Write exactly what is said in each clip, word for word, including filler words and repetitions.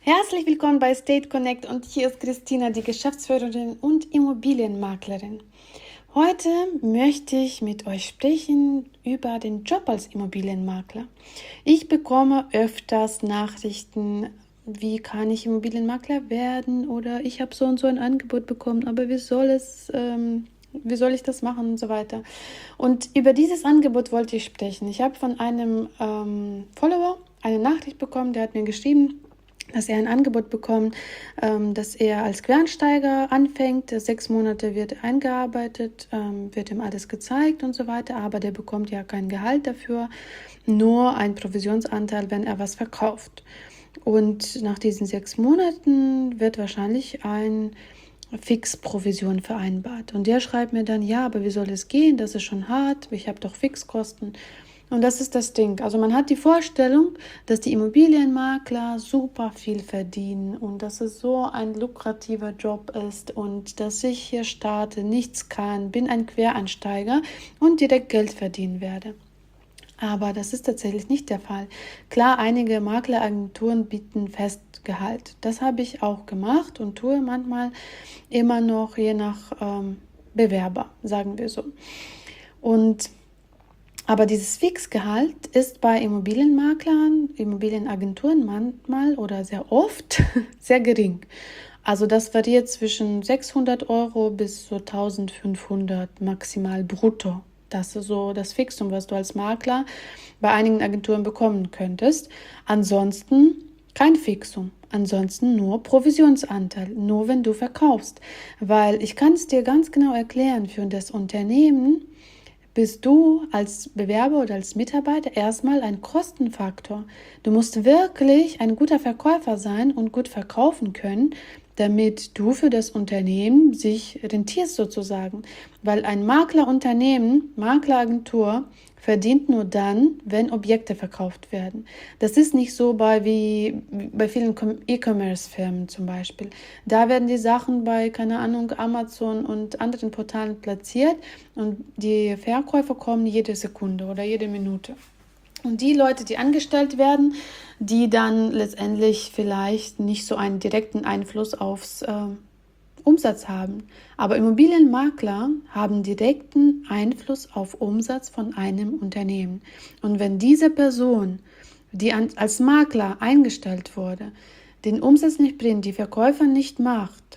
Herzlich willkommen bei State Connect und hier ist Christina, die Geschäftsführerin und Immobilienmaklerin. Heute möchte ich mit euch sprechen über den Job als Immobilienmakler. Ich bekomme öfters Nachrichten, wie kann ich Immobilienmakler werden oder ich habe so und so ein Angebot bekommen, aber wie soll es, ähm, wie soll ich das machen und so weiter. Und über dieses Angebot wollte ich sprechen. Ich habe von einem ähm, Follower eine Nachricht bekommen, der hat mir geschrieben, dass er ein Angebot bekommt, ähm, dass er als Quereinsteiger anfängt. Sechs Monate wird eingearbeitet, ähm, wird ihm alles gezeigt und so weiter, aber der bekommt ja kein Gehalt dafür, nur einen Provisionsanteil, wenn er was verkauft. Und nach diesen sechs Monaten wird wahrscheinlich ein Fixprovision vereinbart. Und der schreibt mir dann, ja, aber wie soll es gehen? Das ist schon hart, ich habe doch Fixkosten. Und das ist das Ding. Also man hat die Vorstellung, dass die Immobilienmakler super viel verdienen und dass es so ein lukrativer Job ist und dass ich hier starte, nichts kann, bin ein Quereinsteiger und direkt Geld verdienen werde. Aber das ist tatsächlich nicht der Fall. Klar, einige Makleragenturen bieten Festgehalt. Das habe ich auch gemacht und tue manchmal immer noch, je nach ähm, Bewerber, sagen wir so. Und Aber dieses Fixgehalt ist bei Immobilienmaklern, Immobilienagenturen manchmal oder sehr oft sehr gering. Also das variiert zwischen sechshundert Euro bis so eintausendfünfhundert maximal brutto. Das ist so das Fixum, was du als Makler bei einigen Agenturen bekommen könntest. Ansonsten kein Fixum. Ansonsten nur Provisionsanteil, nur wenn du verkaufst. Weil ich kann es dir ganz genau erklären, für das Unternehmen bist du als Bewerber oder als Mitarbeiter erstmal ein Kostenfaktor. Du musst wirklich ein guter Verkäufer sein und gut verkaufen können, damit du für das Unternehmen sich rentierst sozusagen. Weil ein Maklerunternehmen, Makleragentur verdient nur dann, wenn Objekte verkauft werden. Das ist nicht so bei wie bei vielen E-Commerce-Firmen zum Beispiel. Da werden die Sachen bei, keine Ahnung, Amazon und anderen Portalen platziert und die Verkäufer kommen jede Sekunde oder jede Minute. Und die Leute, die angestellt werden, die dann letztendlich vielleicht nicht so einen direkten Einfluss aufs äh, Umsatz haben. Aber Immobilienmakler haben direkten Einfluss auf Umsatz von einem Unternehmen. Und wenn diese Person, die an, als Makler eingestellt wurde, den Umsatz nicht bringt, die Verkäufer nicht macht,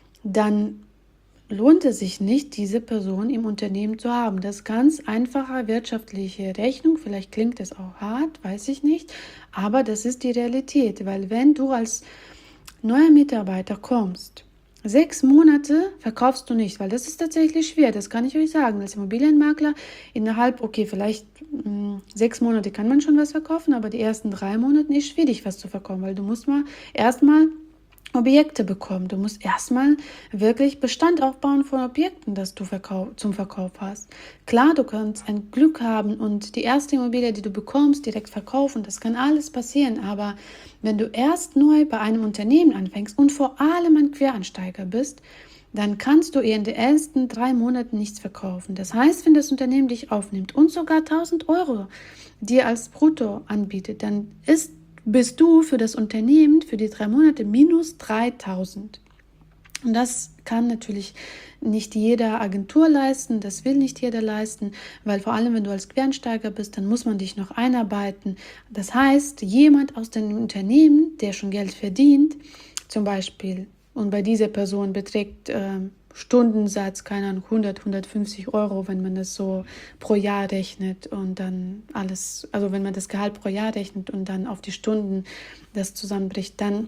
dann lohnt es sich nicht, diese Person im Unternehmen zu haben. Das ist ganz einfache wirtschaftliche Rechnung. Vielleicht klingt es auch hart, weiß ich nicht. Aber das ist die Realität. Weil wenn du als neuer Mitarbeiter kommst, sechs Monate verkaufst du nicht, weil das ist tatsächlich schwer. Das kann ich euch sagen. Als Immobilienmakler innerhalb, okay, vielleicht mh, sechs Monate kann man schon was verkaufen, aber die ersten drei Monate ist schwierig, was zu verkaufen, weil du musst mal erstmal Objekte bekommen. Du musst erstmal wirklich Bestand aufbauen von Objekten, das du verkauf, zum Verkauf hast. Klar, du kannst ein Glück haben und die erste Immobilie, die du bekommst, direkt verkaufen. Das kann alles passieren. Aber wenn du erst neu bei einem Unternehmen anfängst und vor allem ein Quereinsteiger bist, dann kannst du in den ersten drei Monaten nichts verkaufen. Das heißt, wenn das Unternehmen dich aufnimmt und sogar tausend Euro dir als Brutto anbietet, dann ist bist du für das Unternehmen für die drei Monate minus dreitausend. Und das kann natürlich nicht jede Agentur leisten, das will nicht jeder leisten, weil vor allem, wenn du als Quereinsteiger bist, dann muss man dich noch einarbeiten. Das heißt, jemand aus dem Unternehmen, der schon Geld verdient, zum Beispiel, und bei dieser Person beträgt äh, Stundensatz, keine Ahnung, hundert, hundertfünfzig Euro, wenn man das so pro Jahr rechnet und dann alles, also wenn man das Gehalt pro Jahr rechnet und dann auf die Stunden das zusammenbricht, dann,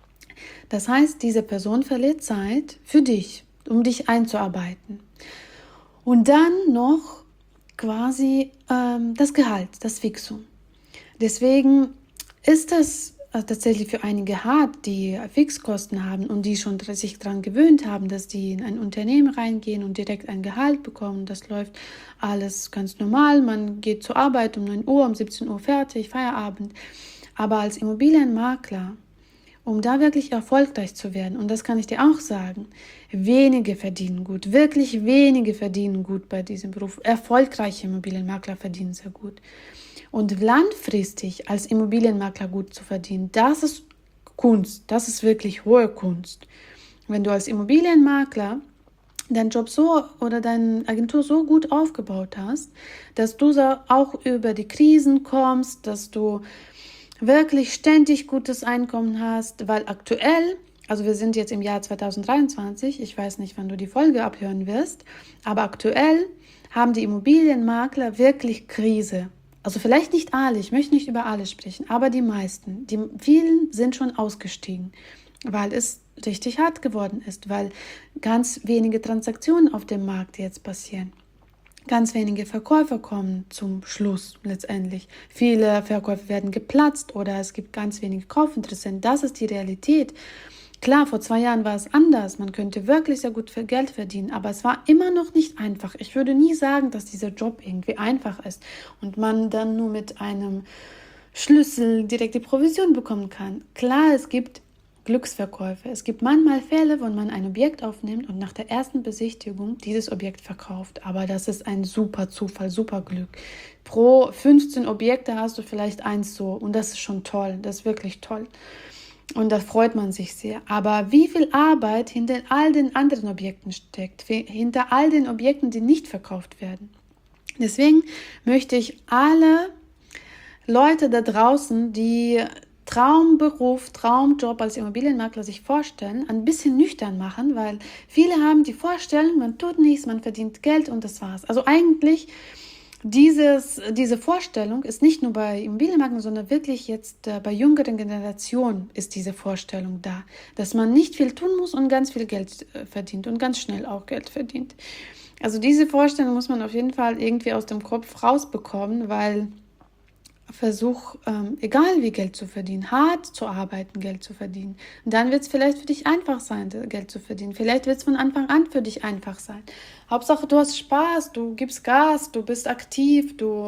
das heißt, diese Person verliert Zeit für dich, um dich einzuarbeiten. Und dann noch quasi ähm, das Gehalt, das Fixum. Deswegen ist das also tatsächlich für einige hart, die Fixkosten haben und die schon sich daran gewöhnt haben, dass die in ein Unternehmen reingehen und direkt ein Gehalt bekommen. Das läuft alles ganz normal. Man geht zur Arbeit um neun Uhr, um siebzehn Uhr fertig, Feierabend. Aber als Immobilienmakler, um da wirklich erfolgreich zu werden, und das kann ich dir auch sagen, wenige verdienen gut, wirklich wenige verdienen gut bei diesem Beruf. Erfolgreiche Immobilienmakler verdienen sehr gut. Und langfristig als Immobilienmakler gut zu verdienen, das ist Kunst. Das ist wirklich hohe Kunst. Wenn du als Immobilienmakler deinen Job so oder deine Agentur so gut aufgebaut hast, dass du auch über die Krisen kommst, dass du wirklich ständig gutes Einkommen hast, weil aktuell, also wir sind jetzt im Jahr zwanzig dreiundzwanzig, ich weiß nicht, wann du die Folge abhören wirst, aber aktuell haben die Immobilienmakler wirklich Krise. Also vielleicht nicht alle, ich möchte nicht über alle sprechen, aber die meisten, die vielen sind schon ausgestiegen, weil es richtig hart geworden ist, weil ganz wenige Transaktionen auf dem Markt jetzt passieren. Ganz wenige Verkäufer kommen zum Schluss letztendlich. Viele Verkäufe werden geplatzt oder es gibt ganz wenige Kaufinteressenten. Das ist die Realität. Klar, vor zwei Jahren war es anders. Man könnte wirklich sehr gut Geld verdienen, aber es war immer noch nicht einfach. Ich würde nie sagen, dass dieser Job irgendwie einfach ist und man dann nur mit einem Schlüssel direkt die Provision bekommen kann. Klar, es gibt Glücksverkäufe. Es gibt manchmal Fälle, wo man ein Objekt aufnimmt und nach der ersten Besichtigung dieses Objekt verkauft. Aber das ist ein super Zufall, super Glück. Pro fünfzehn Objekte hast du vielleicht eins so und das ist schon toll. Das ist wirklich toll. Und da freut man sich sehr. Aber wie viel Arbeit hinter all den anderen Objekten steckt, hinter all den Objekten, die nicht verkauft werden. Deswegen möchte ich alle Leute da draußen, die Traumberuf, Traumjob als Immobilienmakler sich vorstellen, ein bisschen nüchtern machen, weil viele haben die Vorstellung, man tut nichts, man verdient Geld und das war's. Also eigentlich dieses, diese Vorstellung ist nicht nur bei Immobilienmaklern, sondern wirklich jetzt äh, bei jüngeren Generationen ist diese Vorstellung da, dass man nicht viel tun muss und ganz viel Geld äh, verdient und ganz schnell auch Geld verdient. Also diese Vorstellung muss man auf jeden Fall irgendwie aus dem Kopf rausbekommen, weil Versuch, ähm, egal wie Geld zu verdienen, hart zu arbeiten, Geld zu verdienen. Und dann wird es vielleicht für dich einfach sein, Geld zu verdienen. Vielleicht wird es von Anfang an für dich einfach sein. Hauptsache, du hast Spaß, du gibst Gas, du bist aktiv, du,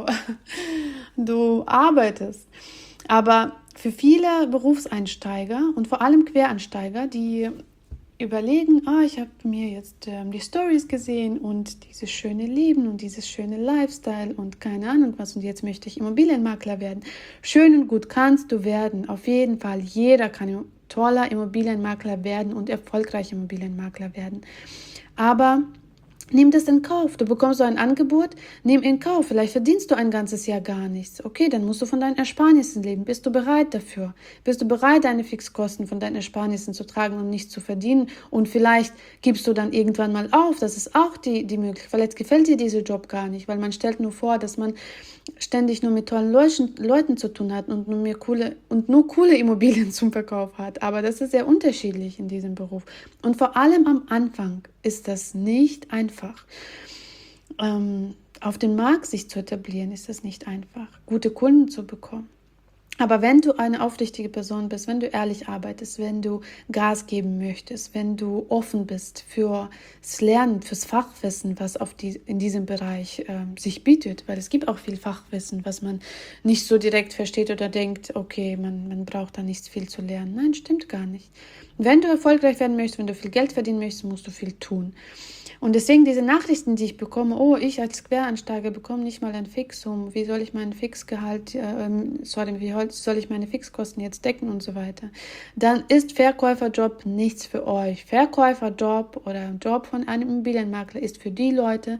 du arbeitest. Aber für viele Berufseinsteiger und vor allem Quereinsteiger, die überlegen, ah, ich habe mir jetzt ähm, die Stories gesehen und dieses schöne Leben und dieses schöne Lifestyle und keine Ahnung was und jetzt möchte ich Immobilienmakler werden. Schön und gut kannst du werden, auf jeden Fall. Jeder kann toller Immobilienmakler werden und erfolgreicher Immobilienmakler werden. Aber nimm das in Kauf. Du bekommst so ein Angebot, nimm in Kauf. Vielleicht verdienst du ein ganzes Jahr gar nichts. Okay, dann musst du von deinen Ersparnissen leben. Bist du bereit dafür? Bist du bereit, deine Fixkosten von deinen Ersparnissen zu tragen und nicht zu verdienen? Und vielleicht gibst du dann irgendwann mal auf. Das ist auch die, die Möglichkeit. Vielleicht gefällt dir dieser Job gar nicht, weil man stellt nur vor, dass man ständig nur mit tollen Leuten, Leuten zu tun hat und nur, mehr coole, und nur coole Immobilien zum Verkauf hat. Aber das ist sehr unterschiedlich in diesem Beruf. Und vor allem am Anfang ist das nicht einfach. Ähm, auf dem Markt sich zu etablieren, ist das nicht einfach. Gute Kunden zu bekommen. Aber wenn du eine aufrichtige Person bist, wenn du ehrlich arbeitest, wenn du Gas geben möchtest, wenn du offen bist fürs Lernen, fürs Fachwissen, was auf die, in diesem Bereich äh, sich bietet, weil es gibt auch viel Fachwissen, was man nicht so direkt versteht oder denkt, okay, man, man braucht da nicht viel zu lernen. Nein, stimmt gar nicht. Wenn du erfolgreich werden möchtest, wenn du viel Geld verdienen möchtest, musst du viel tun. Und deswegen diese Nachrichten, die ich bekomme, oh, ich als Quereinsteiger bekomme nicht mal ein Fixum, wie soll ich meinen Fixgehalt, äh, sorry, wie soll ich meine Fixkosten jetzt decken und so weiter, dann ist Verkäuferjob nichts für euch. Verkäuferjob oder ein Job von einem Immobilienmakler ist für die Leute,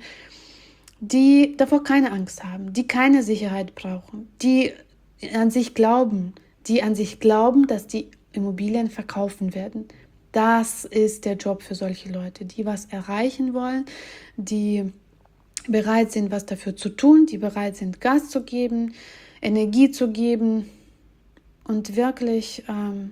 die davor keine Angst haben, die keine Sicherheit brauchen, die an sich glauben, die an sich glauben, dass die Immobilien verkaufen werden. Das ist der Job für solche Leute, die was erreichen wollen, die bereit sind, was dafür zu tun, die bereit sind, Gas zu geben, Energie zu geben und wirklich ähm,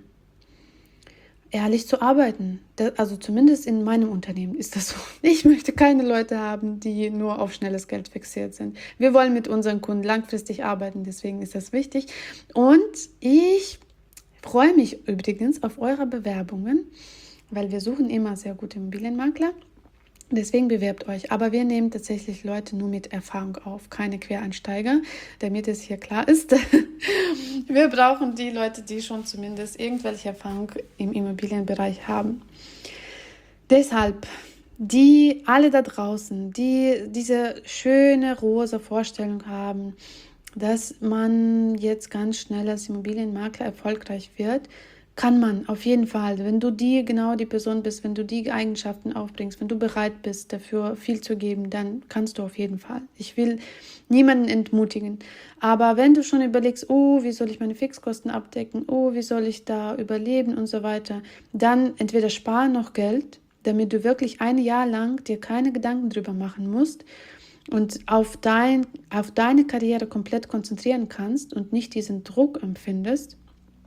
ehrlich zu arbeiten. Das, also zumindest in meinem Unternehmen ist das so. Ich möchte keine Leute haben, die nur auf schnelles Geld fixiert sind. Wir wollen mit unseren Kunden langfristig arbeiten, deswegen ist das wichtig. Und ich freue mich übrigens auf eure Bewerbungen, weil wir suchen immer sehr gute Immobilienmakler. Deswegen bewerbt euch. Aber wir nehmen tatsächlich Leute nur mit Erfahrung auf, keine Quereinsteiger, damit es hier klar ist. Wir brauchen die Leute, die schon zumindest irgendwelche Erfahrung im Immobilienbereich haben. Deshalb, die alle da draußen, die diese schöne rosa Vorstellung haben, dass man jetzt ganz schnell als Immobilienmakler erfolgreich wird, kann man auf jeden Fall, wenn du die genau die Person bist, wenn du die Eigenschaften aufbringst, wenn du bereit bist, dafür viel zu geben, dann kannst du auf jeden Fall. Ich will niemanden entmutigen. Aber wenn du schon überlegst, oh, wie soll ich meine Fixkosten abdecken, oh, wie soll ich da überleben und so weiter, dann entweder spar noch Geld, damit du wirklich ein Jahr lang dir keine Gedanken drüber machen musst und auf, dein, auf deine Karriere komplett konzentrieren kannst und nicht diesen Druck empfindest.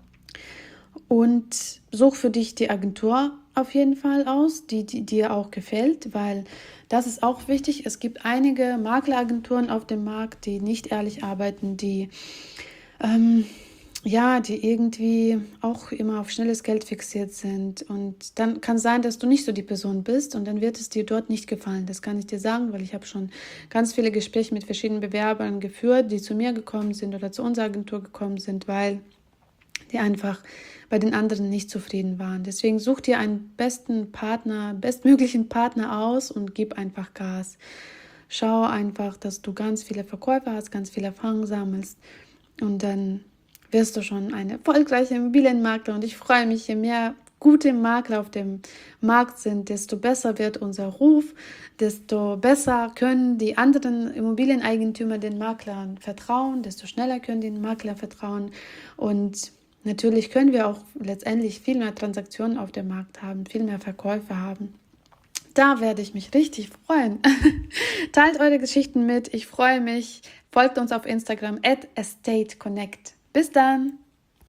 Und such für dich die Agentur auf jeden Fall aus, die, die dir auch gefällt, weil das ist auch wichtig. Es gibt einige Makleragenturen auf dem Markt, die nicht ehrlich arbeiten, die ähm, ja, die irgendwie auch immer auf schnelles Geld fixiert sind. Und dann kann sein, dass du nicht so die Person bist und dann wird es dir dort nicht gefallen. Das kann ich dir sagen, weil ich habe schon ganz viele Gespräche mit verschiedenen Bewerbern geführt, die zu mir gekommen sind oder zu unserer Agentur gekommen sind, weil die einfach bei den anderen nicht zufrieden waren. Deswegen such dir einen besten Partner, bestmöglichen Partner aus und gib einfach Gas. Schau einfach, dass du ganz viele Verkäufer hast, ganz viel Erfahrung sammelst und dann wirst du schon eine erfolgreiche Immobilienmakler. Und ich freue mich, je mehr gute Makler auf dem Markt sind, desto besser wird unser Ruf, desto besser können die anderen Immobilieneigentümer den Maklern vertrauen, desto schneller können die Makler vertrauen und natürlich können wir auch letztendlich viel mehr Transaktionen auf dem Markt haben, viel mehr Verkäufe haben. Da werde ich mich richtig freuen. Teilt eure Geschichten mit. Ich freue mich. Folgt uns auf Instagram at estateConnect. Bis dann!